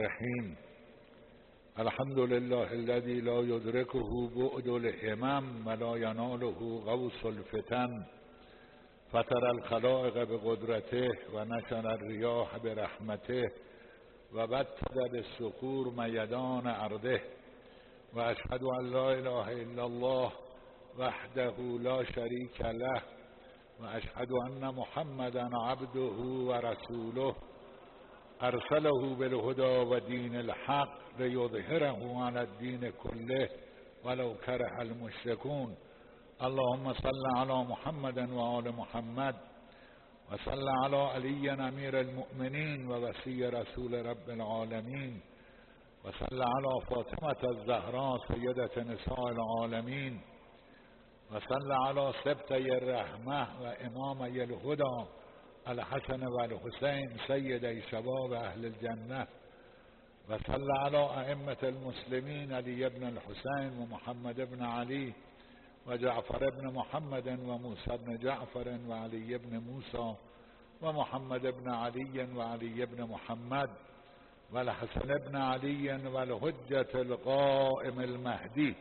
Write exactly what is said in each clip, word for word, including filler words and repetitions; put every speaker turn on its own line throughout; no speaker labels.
الرحیم. الحمد لله الذي لا يدركه بعد الهمم ولا يناله غوص الفتن، فطر الخلائق بقدرته و نشر الریاح برحمته و بتد بالصخور میدان ارضه و اشهد ان لا اله الا الله وحده لا شریک له و اشهد ان محمدا عبده و رسوله ارسله بالهدى و دین الحق لیظهره علی الدین کله ولو کره المشرکون. اللهم صل علی محمد و آل محمد و صل علی علی امیر المؤمنین و وصی رسول رب العالمین و صل علی فاطمة الزهراء سیدة نساء العالمین و صل علی سبطی الرحمة و امامی الهدى الحسن و الحسین سیدی شباب اهل الجنه و صل علی ائمة المسلمین علی ابن الحسین و محمد ابن علی و جعفر ابن محمد و موسی ابن جعفر و علی ابن موسی و محمد ابن علی و علی ابن محمد و الحسن ابن علی و الحجة القائم المهدی.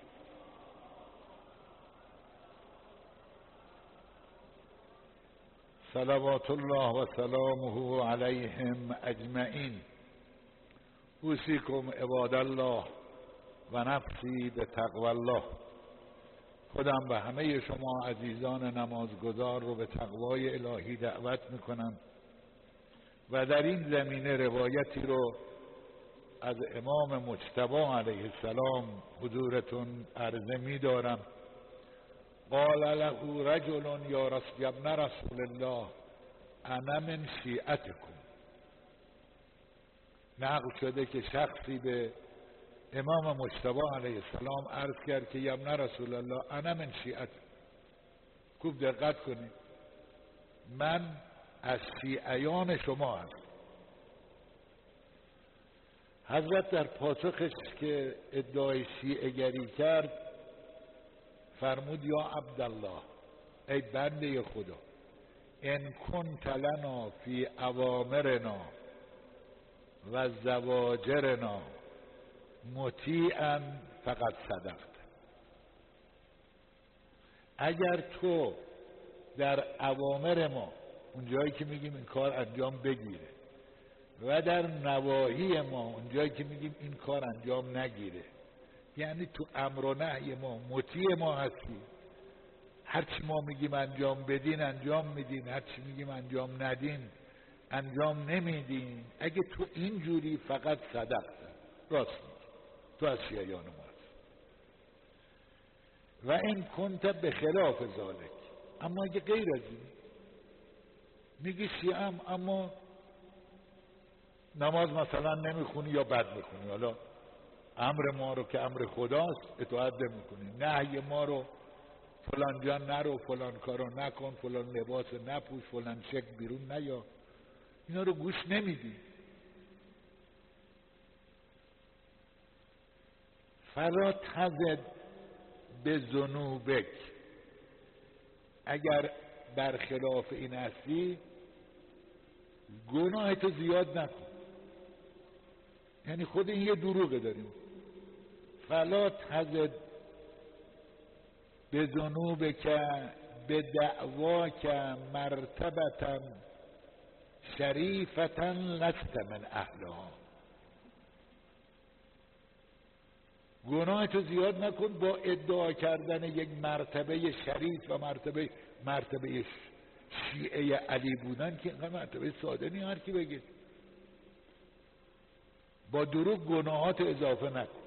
صلوات الله و سلامه علیهم اجمعین. اوصیکم عباد الله و نفسی به تقوی الله. خودم به همه شما عزیزان نمازگزار رو به تقوای الهی دعوت میکنم و در این زمینه روایتی رو از امام مجتبی علیه السلام حضورتون عرضه میدارم. قال له رجل یا رسول ابن رسول الله انا من شیعتکم. نقل شده که شخصی به امام مجتبی علیه السلام عرض کرد که یا ابن رسول الله انا من شیعت. خوب دقت کنید، من از شیعیان شما هستم. حضرت در پاسخش که ادعای شیعه گری کرد فرمود یا عبدالله، ای بنده خدا، ان کنت لنا فی اوامرنا و زواجرنا مطیعا فقط صدقت. اگر تو در اوامر ما، اونجایی که میگیم این کار انجام بگیره، و در نواهی ما، اونجایی که میگیم این کار انجام نگیره، یعنی تو امر و نهی ما مطیع ما هستی، هرچی ما میگیم انجام بدین انجام میدین، هرچی میگیم انجام ندین انجام نمیدین، اگه تو اینجوری فقط صدقت، راست میگی، تو از شیعیان ما هست. و این کنت به خلاف ذالک، اما اگه غیر از این میگی شیعم اما نماز مثلا نمیخونی یا بد میخونی، حالا امر ما رو که امر خداست اطاعت نمیکنی، نهی ما رو فلان جا نرو، فلان کارو نکن، فلان لباس نپوش، فلان شکل بیرون نیا، اینا رو گوش نمیدی. فلا تزد به ذنوبک، اگر برخلاف این هستی گناهتو زیاد نکن. یعنی خود این یه دروغه داریم. فلا تزد به ذنوبک به دعواک مرتبتا شریفتا لست من اهلها. گناه تو زیاد نکن با ادعا کردن یک مرتبه شریف و مرتبه مرتبه شیعه علی بودن که اینقدر مرتبه ساده نی هر کی بگه. با دروغ گناهات اضافه نکن.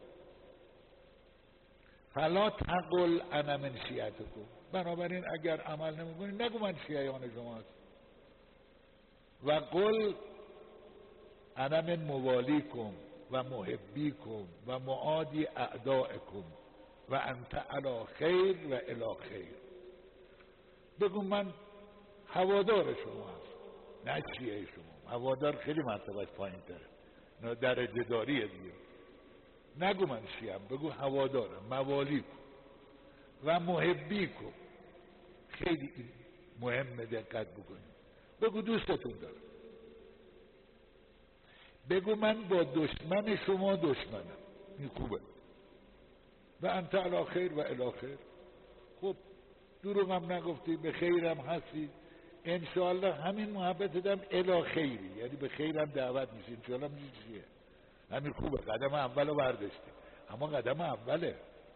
فلا تقل انا من شیعتکم، بنابراین اگر عمل نمیکنی نگو من شیعیان شما هست. و قل انا من موالیکم و محبیکم و معادی اعدائکم و انت علی خیر و الی خیر. بگو من هوادار شما هست، نه شیعه شما. هوادار خیلی مرتبهش پایین تره، نه درجه داریه دیگه. نگو من شیعم، بگو هوادارم، موالیکم و محبیکم. خیلی مهمه دقت بکنید. بگو دوستتون دارم. بگو من با دشمن شما دشمنم، این خوبه. و انت علی خیر و الی خیر. خب دروغ هم نگفتی، به خیرم هستی، انشاءالله همین محبت دم الی خیری، یعنی به خیرم دعوت میشه، انشاءالله میشه چیه، همین خوبه. قدم اولو برداشتی، اما قدم اوله.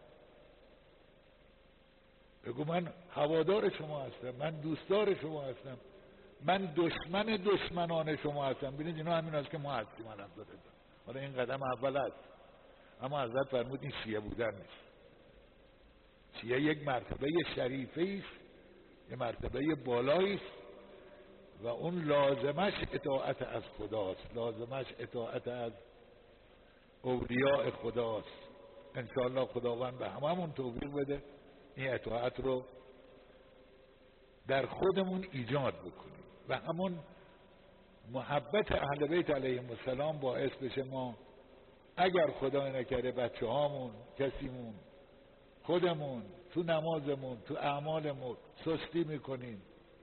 بگو من هوادار شما هستم، من دوستدار شما هستم، من دشمن دشمنان شما هستم. ببینید اینا همین هست که ما هستیم الحمدلله. حالا این قدم اول است، اما حضرت فرمود این شیعه بودن نیست. شیعه یک مرتبه شریفه است، یک مرتبه بالایی است و اون لازمش اطاعت از خداست، لازمش اطاعت از اولیاء خداست. انشاءالله خداوند به هممون توفیق بده این اطاعت رو در خودمون ایجاد بکنیم و همون محبت اهل بیت علیهم السلام باعث بشه ما اگر خدا نکرده بچه هامون، کسیمون، خودمون تو نمازمون، تو اعمالمون سستی میکنیم،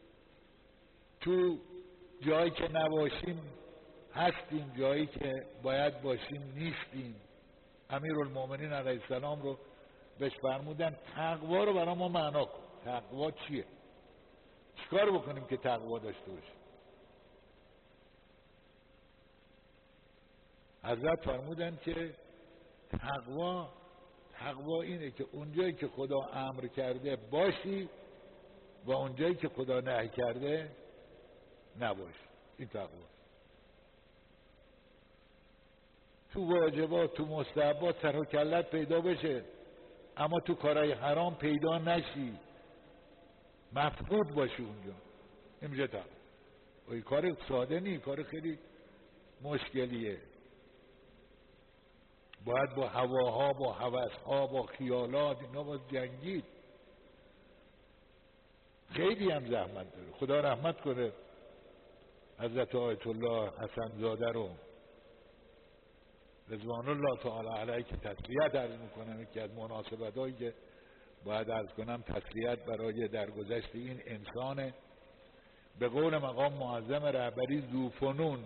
تو جایی که نباشیم هستیم، جایی که باید باشیم نیستیم. امیرالمومنین علیه السلام رو بهش فرمودن تقوا رو برای ما معنا کن. تقوا چیه؟ چیکار بکنیم که تقوا داشته باشیم؟ حضرت فرمودن که تقوا تقوا اینه که اونجایی که خدا امر کرده باشی و اونجایی که خدا نهی کرده نباشی. این تقوا. تو واجبات، تو مستحبات سر و کلت پیدا بشه، اما تو کارهای حرام پیدا نشی، مفقود باشی اونجا. این میشه تقوا. این کار ساده نی، کار خیلی مشکلیه. باید با هواها، با هوسها، با خیالات اینا باید جنگید. خیلی هم زحمت داره. خدا رحمت کنه حضرت آیت الله حسن زاده رو رضوان الله تعالی علیه که تسلیت عرض میکنم. یکی از مناسبت هایی که باید عرض کنم تسلیت برای درگذشت این انسان به قول مقام معظم رهبری ذوفنون.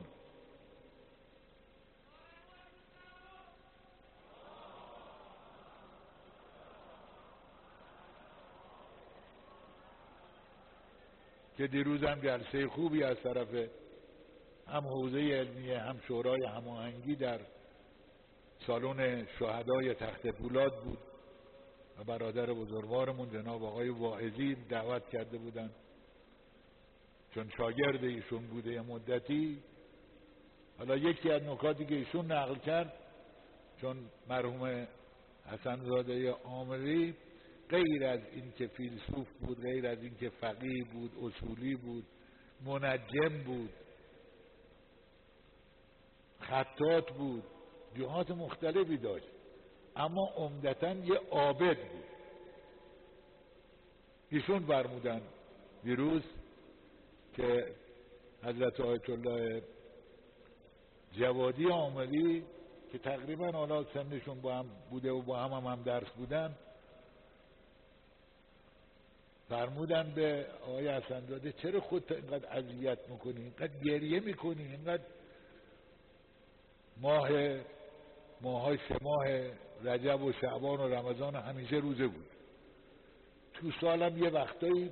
که دیروز هم جلسه خوبی از طرف هم حوزه علمیه هم شورای هماهنگی در سالن شهدای تخت پولاد بود و برادر بزرگوارمون جناب آقای واعظی دعوت کرده بودن، چون شاگرد ایشون بوده یه مدتی. حالا یکی از نکاتی که ایشون نقل کرد، چون مرحوم حسن زاده عامری غیر از این که فیلسوف بود، غیر از این که فقیه بود، اصولی بود، منجم بود، خطاط بود، جهات مختلفی داشت، اما عمدتاً یه عابد بود. ایشون فرمودن دیروز که حضرت آیت الله جوادی عاملی که تقریبا حالا سنشون با هم بوده و با هم هم, هم درس بودن، فرمودن به آقای حسن زاده چرا خودت اینقدر اذیت میکنی، اینقدر گریه میکنی، اینقدر ماه ماهای سه ماه رجب و شعبان و رمضان همیشه روزه بود، تو سالم یه وقتایی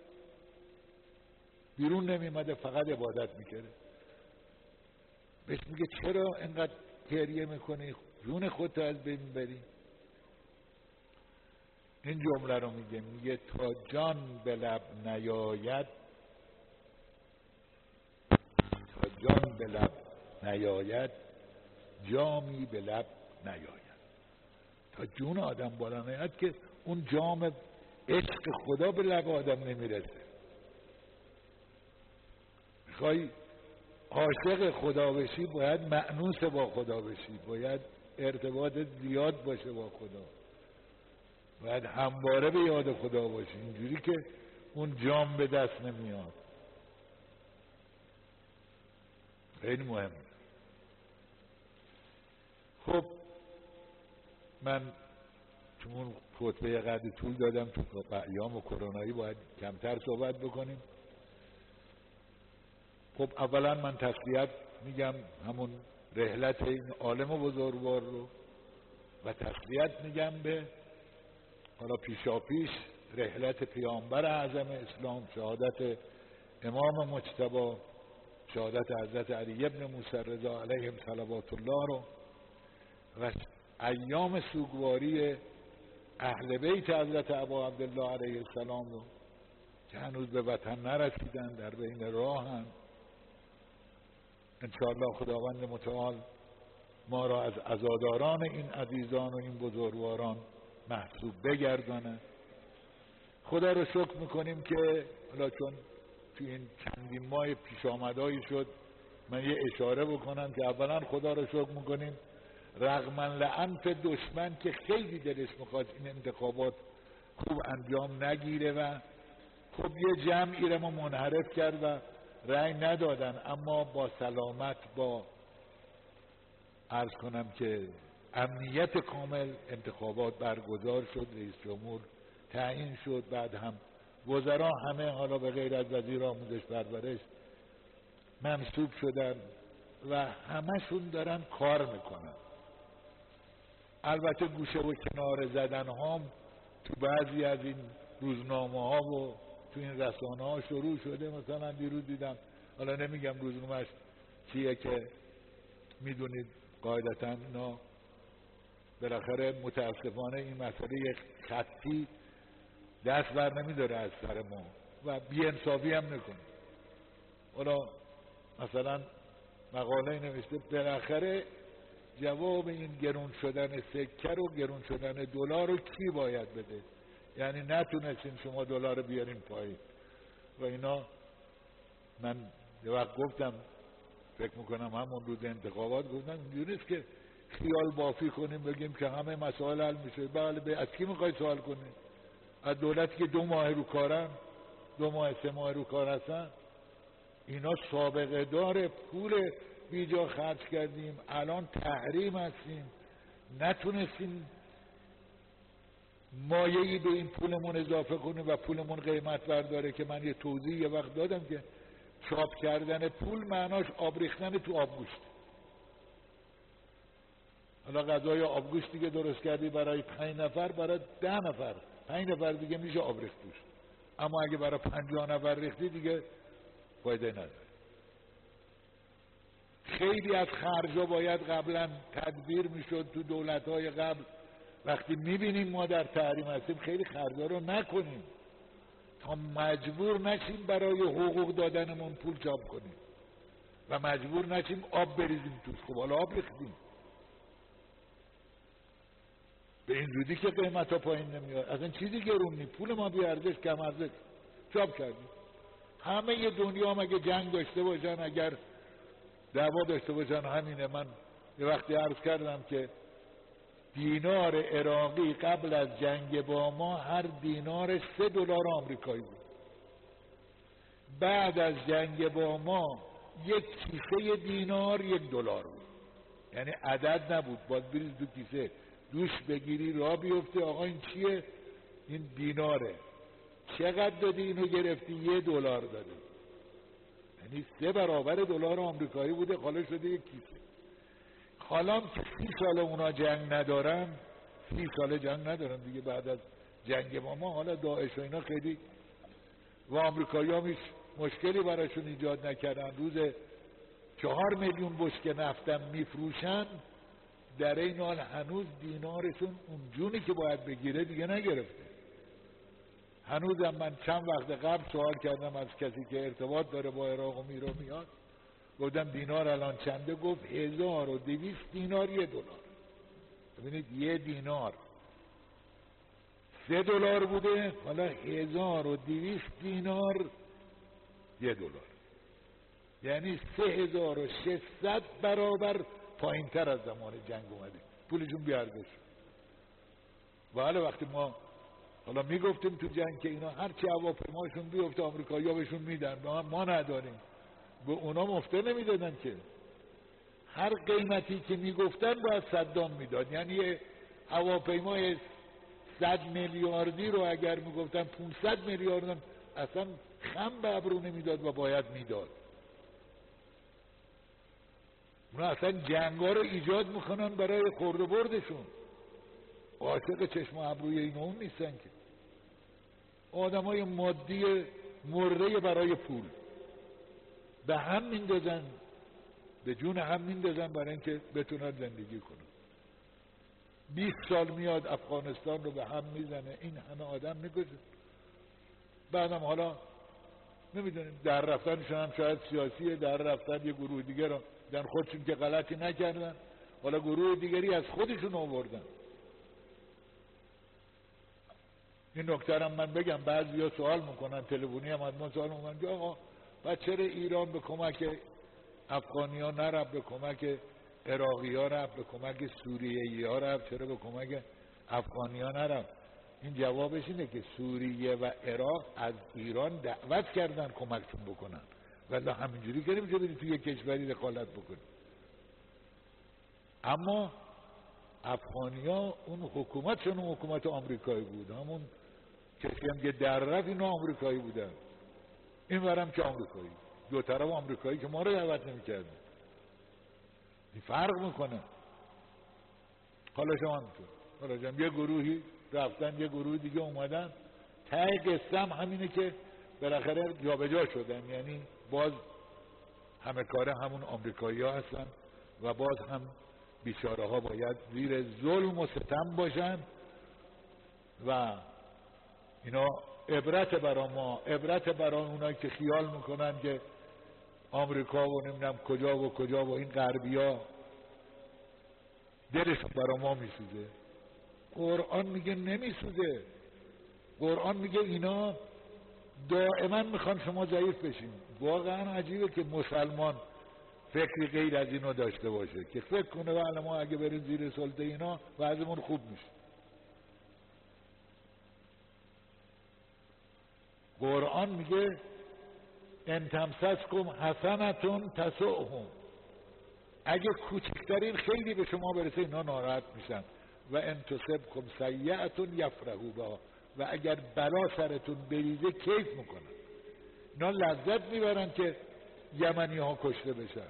بیرون نمیمده فقط عبادت میکرده. بهش میگه چرا اینقدر گریه میکنی، جون خودت از بین میبری؟ این جمله رو میگه میگه تا جان به لب نیاید، تا جان به لب نیاید جامی به لب نیاید. تا جون آدم بالا نیاید که اون جام عشق خدا به لب آدم نمیرسه. میخوای عاشق خدا بشی باید مأنوس با خدا بشی، باید ارتباط زیاد باشه با خدا، باید همواره به یاد خدا باشی، اینجوری که اون جام به دست نمیاد. خیلی مهمه. خب من تو اون خطبه قدر طول دادم، تو ایام و کرونایی باید کمتر صحبت بکنیم. خب اولا من تسلیت میگم همون رحلت این عالم بزرگوار رو و تسلیت میگم به حالا پیشا پیش رحلت پیامبر اعظم اسلام، شهادت امام مجتبی، شهادت حضرت علی ابن موسی رضا علیهم صلوات الله رو و ایام سوگواری اهل بیت حضرت ابا عبدالله علیه السلام رو که هنوز به وطن نرسیدن، در بین راهن. انشاءالله خداوند متعال ما را از عزاداران این عزیزان و این بزرگواران محسوب بگردانه. خدا رو شکر میکنیم که حالا چون تو این چندین ماه پیش آمدایی شد من یه اشاره بکنم که اولا خدا رو شکر میکنیم رغم لعنف دشمن که خیلی دلش میخواد این انتخابات خوب انجام نگیره و خب یه جمعی رو منحرف کرد و رأی ندادن، اما با سلامت، با عرض کنم که امنیت کامل انتخابات برگزار شد، رئیس جمهور تعیین شد، بعد هم وزرا همه حالا به غیر از وزیر آموزش پرورش منصوب شدن و همشون دارن کار میکنن. البته گوشه و کنار زدن هم تو بعضی از این روزنامه ها و تو این رسانه ها شروع شده. مثلا دیروز دیدم، حالا نمیگم روزنامه‌اش چیه که میدونید قاعدتا اینا بالاخره متاسفانه این مسئله خطی دست بر نمیداره از سر ما و بی‌انصافی هم نکنه. حالا مثلا مقاله نوشته بالاخره جواب این گرون شدن سکه رو، گرون شدن دلار رو کی باید بده؟ یعنی نتونستین شما دلار بیارین پایین و اینا. من یه وقت گفتم، فکر میکنم همون روز انتخابات گفتم اینجوری نیست که خیال بافی کنیم بگیم که همه مسائل حل میشه. بله، به از کی میخوای سوال کنیم؟ از دولتی که دو ماه رو کارن، دو ماه سه ماه رو کار هستن. اینا سابقه داره، پول بیجا خرج کردیم، الان تحریم هستیم، نتونستیم مایه‌ای به این پولمون اضافه کنیم و پولمون قیمت برداره. که من یه توضیح یه وقت دادم که چاپ کردن پول معناش آب ریختن تو آبگوشت. حالا غذای آبگوشت دیگه درست کردی برای پنج نفر، برای ده نفر، پنج نفر دیگه میشه آب ریخت توش. اما اگه برای پنجاه نفر ریختی دیگه فایده نداره. خیلی از خرجا باید قبلا تدبیر میشد تو دولت‌های قبل. وقتی میبینیم ما در تحریم هستیم خیلی خرجا رو نکنیم تا مجبور نشیم برای حقوق دادنمون پول چاپ کنیم و مجبور نشیم آب بریزیم توش. خب حالا آب ریختیم، به این زودی که قیمت ها پایین نمیاد. اصلا چیزی گرون نیست، پول ما بی ارزش، کم ارزش چاپ کردیم. همه ی دنیا هم اگه جنگ داشته باشن، اگر دعوا داشته باشن، همینه. من یه وقتی عرض کردم که دینار عراقی قبل از جنگ با ما هر دینار سه دلار آمریکایی بود. بعد از جنگ با ما یک کیسه دینار یک دلار بود. یعنی عدد نبود، باید بریز دو کیسه دوش بگیری را بیفته. آقا این چیه؟ این دیناره. چقدر دادی؟ اینو گرفتی یه دلار داده. یعنی سه برابر دلار آمریکایی بوده، حالا شده یک کیسه. حالا که سی سال اونا جنگ ندارن، سی سال جنگ ندارن دیگه بعد از جنگ ما ما حالا داعش و اینا خیلی و آمریکایی هم هیچ مشکلی براشون ایجاد نکردن. روز چهار میلیون بشکه نفتم میفروشن، در این حال هنوز دینارشون اون جونی که باید بگیره دیگه نگرفته. هنوزم من چند وقت قبل سوال کردم از کسی که ارتباط داره با عراق و میرو میاد، گفتم دینار الان چنده؟ گفت هزار و دویست دینار یه دلار. ببینید یه دینار سه دلار بوده، حالا هزار و دویست دینار یه دلار، یعنی سه هزار و ششصد برابر پایین تر از زمان جنگ اومده. پولشون بیارزش. و حالا وقتی ما حالا میگفتیم تو جنگ که اینا هرچی هواپیماشون بیفته آمریکایی‌ها بهشون میدن، ما, ما نداریم. به اونا مفته نمیدادن که، هر قیمتی که میگفتن باید صدام میداد. یعنی یه هواپیمای صد میلیاردی رو اگر میگفتن پانصد میلیارد، اصلا خم به ابرو نمیداد و باید میداد. اونا اصلا جنگا رو ایجاد میکنن برای خورد و بردشون، عاشق چشم و ابروی این اون نیستن که. آدم های مادی مرده برای پول به هم میندازن، به جون هم میندازن برای اینکه بتونن زندگی کنن. بیست سال میاد افغانستان رو به هم میزنه، این همه آدم میکشه. بعدم حالا نمیدونیم در رفتنشون هم شاید سیاسیه، در رفتن یه گروه دیگر رو در خودشون که غلطی نکردن، حالا گروه دیگری از خودشون آوردن. این نکته هم من بگم، بعضیا سوال میکنن، تلفنی هم از ما سوال میکنن که آقا بعد چرا ایران به کمک افغانی ها نرفت، به کمک عراقی ها رفت، به کمک سوریه‌ای ها رفت، چرا به کمک افغانی ها نرفت؟ این جوابش اینه که سوریه و عراق از ایران دعوت کردن کمکشون بکنن، ولی همینجوری که نمیشه برید توی یک کشوری دخالت بکنید. اما افغانی ها اون حکومتشون اون حکومت آمریکایی بود، همون کسی هم که در رفت اینا آمریکایی بودن، این ورم که آمریکایی، دو طرف آمریکایی که ما رو دعوت نمی‌کردن. این فرق میکنه. حالا شما همینطور، حالا جمع یه گروهی رفتن، یه گروه دیگه اومدن، ته قصه هم همینه که بالاخره جابجا شدن، یعنی باز همه کاره همون آمریکایی ها هستن و باز هم بیچاره ها باید زیر ظلم و ستم باشن و اینا عبرت برا ما، عبرت برا اونایی که خیال میکنن که آمریکا و نمیدونم کجا و کجا و این غربی ها دلش برا ما میسوزه. قرآن میگه نمیسوزه. قرآن میگه اینا دائما میخوان شما ضعیف بشین. واقعا عجیبه که مسلمان فکری غیر از اینو داشته باشه که فکر کنه ولی ما اگه بریم زیر سلطه اینا وضعمون خوب میشه. قرآن میگه ان تمسسکم حسنتون تسؤهم، اگه کوچکترین خیلی به شما برسه اینا ناراحت میشن، و ان تصبکم سیئتون یفرحوا بها، و اگر بلا سرتون بریزه کیف میکنن. اینا لذت میبرن که یمنی ها کشته بشن،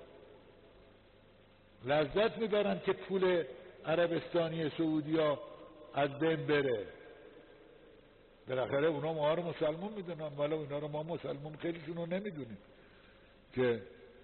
لذت میبرن که پول عربستانی سعودی ها از بین بره. بالاخره اونا ما رو مسلمون میدونن، ولی اینا رو ما مسلمون خیلیشون رو نمیدونیم که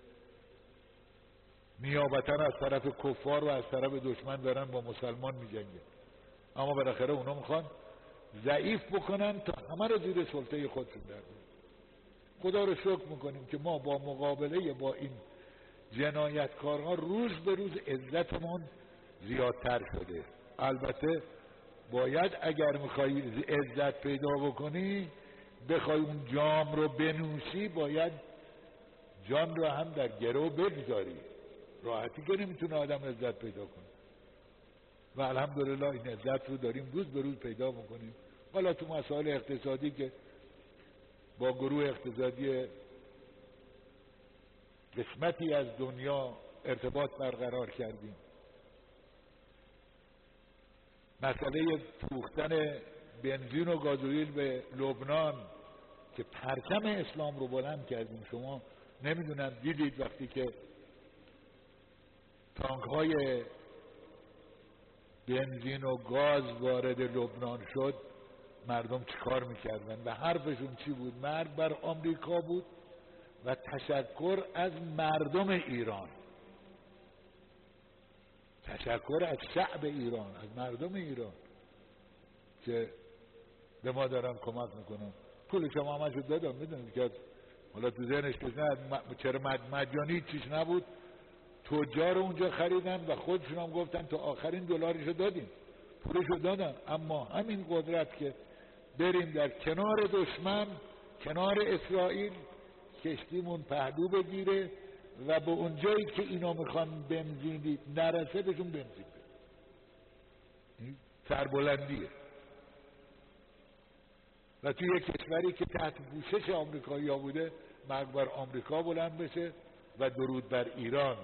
نیابتا از طرف کفار و از طرف دشمن دارن با مسلمان میجنگن. اما بالاخره اونا میخوان ضعیف بکنن تا همه رو زیر سلطه خودشون در بیارن. خدا رو شکر میکنیم که ما با مقابله با این جنایتکارها روز به روز عزتمون زیادتر شده. البته باید اگر میخوای عزت پیدا بکنی، بخوای اون جام رو بنوشی، باید جام رو هم در گرو بگذاری. راحتی که نمیتونه آدم عزت پیدا کنه و الحمدلله این عزت رو داریم روز به روز پیدا میکنیم. حالا تو مسائل اقتصادی که با گروه اقتصادی قسمتی از دنیا ارتباط برقرار کردیم، مسئله فروختن بنزین و گازوئیل به لبنان که پرچم اسلام رو بلند کردیم. شما نمیدونم دیدید وقتی که تانک های بنزین و گاز وارد لبنان شد مردم چیکار میکردن و حرفشون چی بود؟ مرگ بر آمریکا بود و تشکر از مردم ایران، تشکر از شعب ایران، از مردم ایران که به ما دارن کمک میکنن. پول شما همشو دادم، میدونید که حالا تو ذهنش که نه چرا مجانی چیش نبود، تجار اونجا خریدن و خودشون هم گفتن تا آخرین دلاریشو دادیم، پولشو دادن. اما همین قدرت که بریم در کنار دشمن، کنار اسرائیل، کشتیمون پهلو بگیره و به اونجایی که اینا میخوان بنزینی نرسه بهشون بنزین بده. این سربلندیه. و توی یک کشوری که تحت پوشش آمریکایی ها بوده، مرگ بر آمریکا بلند بشه و درود بر ایران.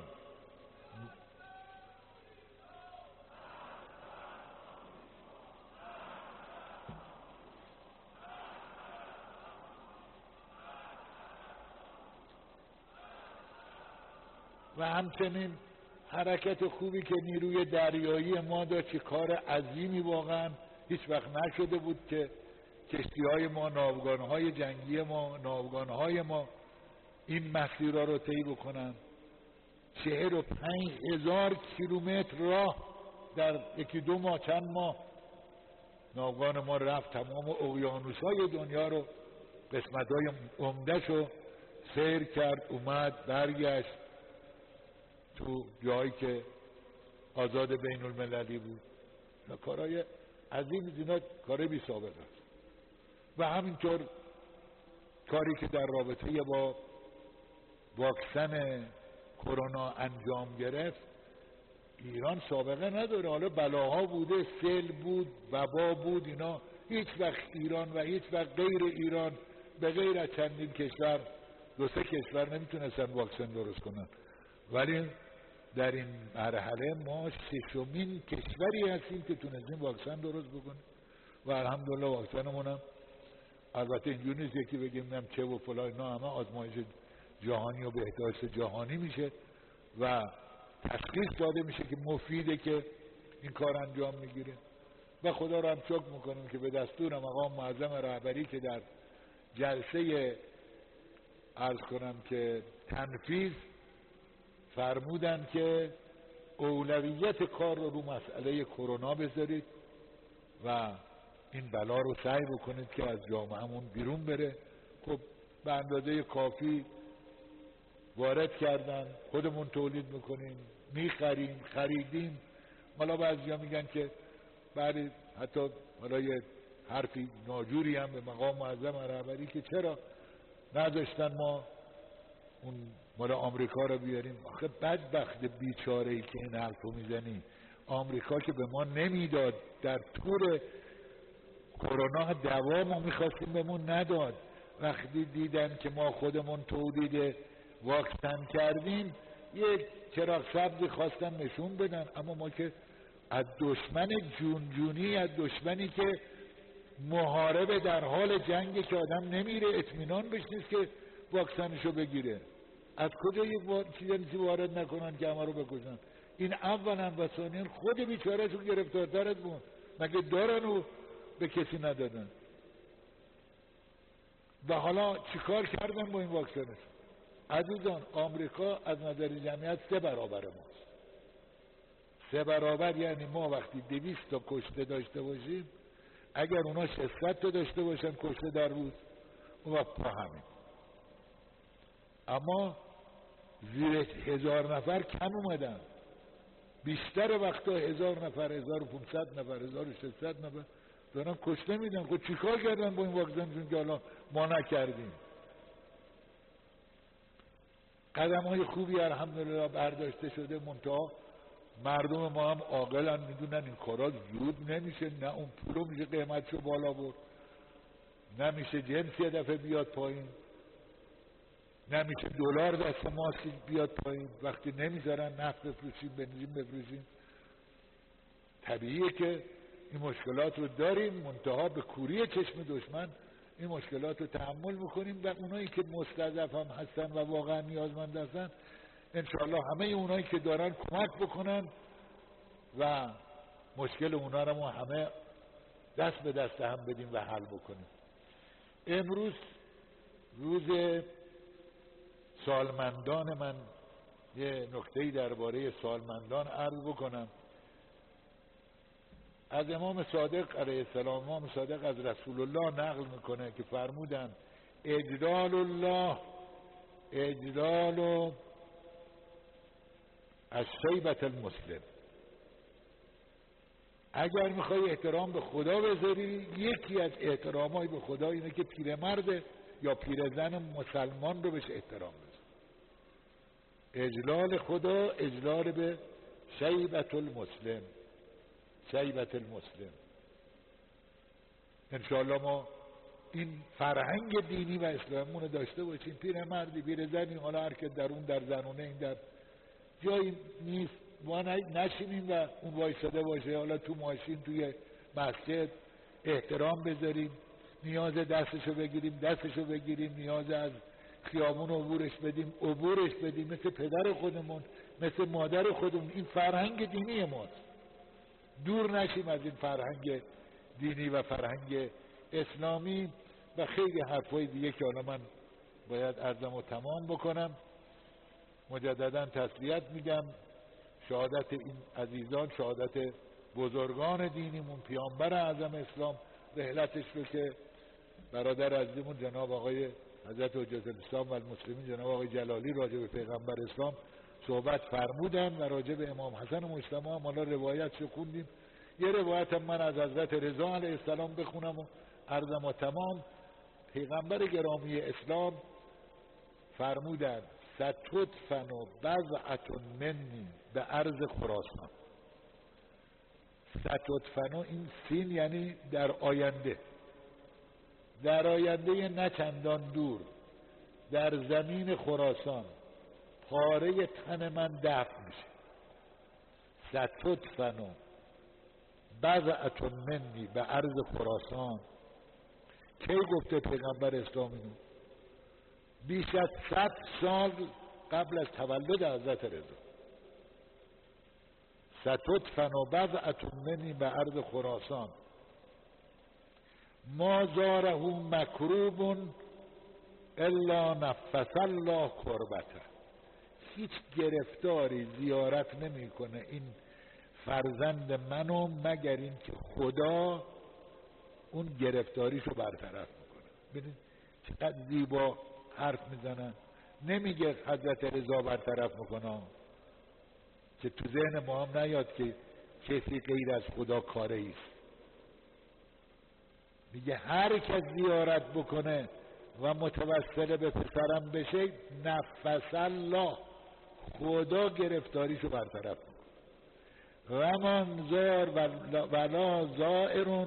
و همچنین حرکت خوبی که نیروی دریایی ما داشت که کار عظیمی واقعا هیچ وقت نشده بود که کشتی های ما، ناوگان های جنگی ما، ناوگان های ما این مسیرها رو طی بکنن. چهل و پنج هزار کیلومتر راه در یکی دو ماه چند ماه ناوگان ما رفت، تمام اقیانوس های دنیا رو قسمت های عمده‌ش رو سیر کرد، اومد برگشت تو جایی که آزاد بین المللی بود. کارهای عظیم، اینا کارهای بی سابقه است. و همینطور کاری که در رابطه با واکسن کرونا انجام گرفت، ایران سابقه نداره. حالا بلاها بوده، سیل بود، وبا بود، اینا هیچ وقت ایران و هیچ وقت غیر ایران به غیر از چندین کشور، دو سه کشور نمیتونستن واکسن درست کنن، ولی در این مرحله ما ششمین کشوری هستیم که تونستیم واکسن درست بکنیم و الحمدلله واکسنمون هم البته اینجوری نیست یکی بگیم نم چه و فلان، اینا همه آزمایش جهانی و بهداشت جهانی میشه و تشخیص داده میشه که مفیده که این کار انجام میگیره و خدا رو هم شکر میکنیم که به دستور مقام معظم رهبری که در جلسه عرض کنم که تنفیذ فرمودن که اولویت کار رو رو مسئله کرونا بذارید و این بلا رو سعی بکنید که از جامعهمون بیرون بره. خب به اندازه کافی وارد کردن، خودمون تولید میکنیم، میخریم، خریدیم. حالا بعضیا میگن که بعد حتی حالا یه حرفی ناجوری هم به مقام معظم رهبری که چرا نداشتن ما اون مال آمریکا رو بیاریم. آخه بدبخت بیچاره ای که این حرفو میزنی، آمریکا که به ما نمیداد، در طور کرونا دوا ما میخواستیم بهمون نداد. وقتی دیدن که ما خودمون تولید واکسن کردیم یک چراغ سبزی خواستن نشون بدن، اما ما که از دشمن جونجونی، از دشمنی که محارب در حال جنگی که آدم نمیره اطمینان بهش نیست که واکسنشو بگیره، از کجا یک چیزی وارد نکنن که همه رو بکشن؟ این اولا و ثانیا خود بیچارهشون گرفتارتر از بود، مگه دارن و به کسی ندادن؟ و حالا چیکار کردن با این واکسنش؟ عزیزان آمریکا از نظر جمعیت سه برابر ماست. سه برابر یعنی ما وقتی دویست تا کشته داشته باشیم، اگر اونا ششصد تا داشته باشن کشته در روز، اون وقت ما همین. اما زیر هزار نفر کم اومدن، بیشتر وقتا هزار نفر، هزار و پونصد نفر، هزار و ششصد نفر دارن کشته میدن. خب چیکار کردن با این واکسن که حالا ما نکردیم؟ قدم های خوبی الحمدلله برداشته شده، منتها مردم ما هم عاقلن، میدونن این کارا زود نمیشه، نه اون پولو میشه قیمتشو بالا برد، نمیشه جنس یه دفعه بیاد پایین، نمیشه دلار دست ما بیاد پایین وقتی نمیذارن نفت بفروشیم، بنزین بفروشیم. طبیعیه که این مشکلات رو داریم، منتها به کوری چشم دشمن این مشکلات رو تحمل میکنیم و اونایی که مستضعف هم هستن و واقعا نیازمند هستن انشاءالله همه اونایی که دارن کمک بکنن و مشکل اونا رو ما همه دست به دست هم بدیم و حل بکنیم. امروز روز سالمندان، من یه نکته‌ای درباره سالمندان عرض بکنم. از امام صادق علیه السلام، امام صادق از رسول الله نقل میکنه که فرمودن اجلال الله اجلال الشیبة المسلم. اگر میخوای احترام به خدا بذاری، یکی از احترامای به خدا اینه که پیرمرد یا پیرزن مسلمان رو بهش احترام بذاری. اجلال خدا اجلال به شیبة المسلم، شیبة المسلم. انشاءالله ما این فرهنگ دینی و اسلاممون رو داشته باشیم. پیرمردی پیرزنی، حالا هر که در اون در زنونه این در جایی نیست ما نشینیم و اون وایساده باشه، حالا تو ماشین توی مسجد احترام بذاریم، نیاز دستشو بگیریم دستشو بگیریم، نیاز از خیابون عبورش بدیم عبورش بدیم، مثل پدر خودمون مثل مادر خودمون. این فرهنگ دینی ماست، دور نشیم از این فرهنگ دینی و فرهنگ اسلامی. و خیلی حرفای دیگه که حالا من باید عرضمو تمام بکنم. مجددا تسلیت میگم، شهادت این عزیزان، شهادت بزرگان دینیمون، پیامبر اعظم اسلام، رحلتش رو که برادر عزیزمون جناب آقای حضرت حجت الاسلام و المسلمین جناب آقای جلالی راجع به پیغمبر اسلام صحبت فرمودن و راجع به امام حسن مجتبی هم حالا روایت شو خوندیم. یه روایت هم من از حضرت رضا علیه السلام بخونم و عرضم و تمام. پیغمبر گرامی اسلام فرمودن ستدفن بضعة منی به ارض خراسان. ستدفن، این سین یعنی در آینده، در آینده نه چندان دور، در زمین خراسان پاره تن من دفن میشه. ستدفن بضعة منی به ارض خراسان. کی گفته پیغمبر اسلام اینو؟ بیش از صد سال قبل از تولد حضرت رضا. ستدفن بضعة منی به ارض خراسان ما زاره مکروب الا نفس الله کربته. هیچ گرفتاری زیارت نمیکنه این فرزند منو مگر این که خدا اون گرفتاریشو برطرف میکنه. ببینید چقدر زیبا حرف میزنن. نمیگه حضرت رضا برطرف میکنه، که تو ذهن ما هم نیاد که کسی غیر از خدا کاره ایست. میگه هر کس زیارت بکنه و متوسل به پسرم بشه نفس الله، خدا گرفتاریشو برطرف میکنه. و من زار ولا زائرون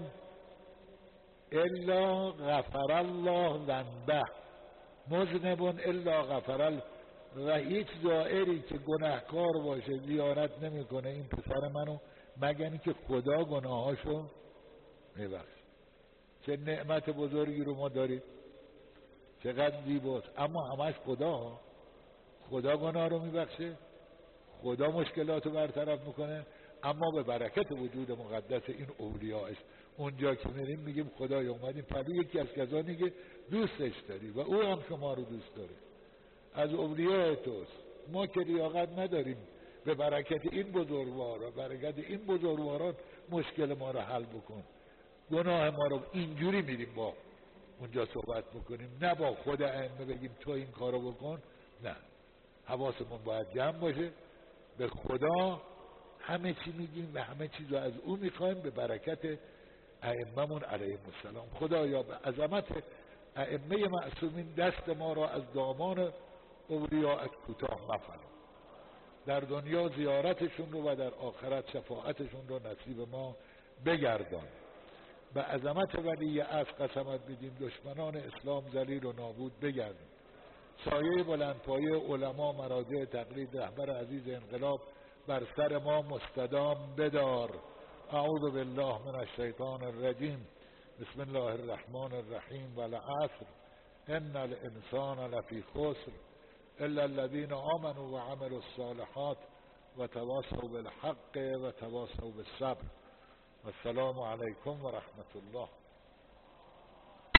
الا غفر الله ذنبه مذنب الا غفر الله. و هیچ زائری که گناهکار باشه زیارت نمیکنه این پسر منو مگر اینکه خدا گناهاشو میبخشه. چه نعمت بزرگی رو ما داریم، چقدر زیباست. اما همش خدا خدا گناه رو میبخشه، خدا مشکلات رو برطرف میکنه. اما به برکت وجود مقدس این اولیاءش اونجا که میریم میگیم خدای اومدیم پدو یکی از کسانی که دوستش داری و او هم شما رو دوست داره، از اولیاء توست. ما که لیاقت نداریم به برکت این بزرگوارا، برکت این بزرگواران مشکل ما رو حل بکن. گناه ما رو اینجوری میریم با اونجا صحبت بکنیم، نه با خود ائمه بگیم تو این کارو بکن. نه، حواسمون باید جمع باشه. به خدا همه چی میگیم و همه چیز رو از او میخوایم به برکت ائمه‌مون علیهم السلام. خدایا به عظمت ائمه معصومین دست ما را از دامان اولیاء کوتاه مفرما. در دنیا زیارتشون رو و در آخرت شفاعتشون رو نصیب ما بگردان. به عظمت ولی عصر قسمت بدیم دشمنان اسلام ذلیل و نابود بگردیم. سایه بلندپایه علما مراجع تقلید رهبر عزیز انقلاب بر سر ما مستدام بدار. اعوذ بالله من الشیطان الرجیم. بسم الله الرحمن الرحیم. والعصر ان الانسان لفی خسر الا الذين آمنوا وعملوا الصالحات وتواصوا بالحق وتواصوا بالصبر. والسلام علیکم و رحمت الله.